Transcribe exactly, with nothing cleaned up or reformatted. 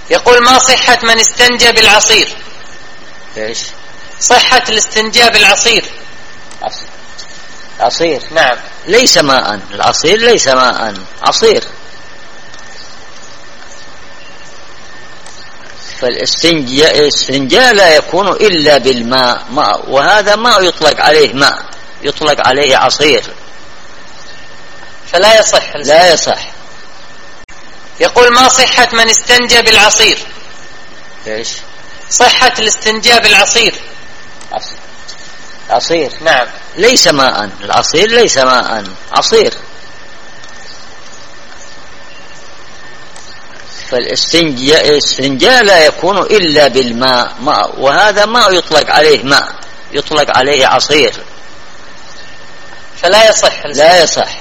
يقول ما صحة من استنجى بالعصير؟ ايش صحة الاستنجاء بالعصير؟ عصير نعم. ليس ماء، العصير ليس ماء، عصير. فالاستنجاء الاستنجاء لا يكون إلا بالماء، ماء، وهذا ما يطلق عليه ماء، يطلق عليه عصير، فلا يصح. لا يصح. يقول ما صحة من استنجى بالعصير؟ ايش صحة الاستنجاء بالعصير؟ عصير نعم. ليس ماء، العصير ليس ماء، عصير. فالاستنجاء الاستنجاء لا يكون إلا بالماء، ماء، وهذا ما يطلق عليه ماء، يطلق عليه عصير، فلا يصح. لا يصح.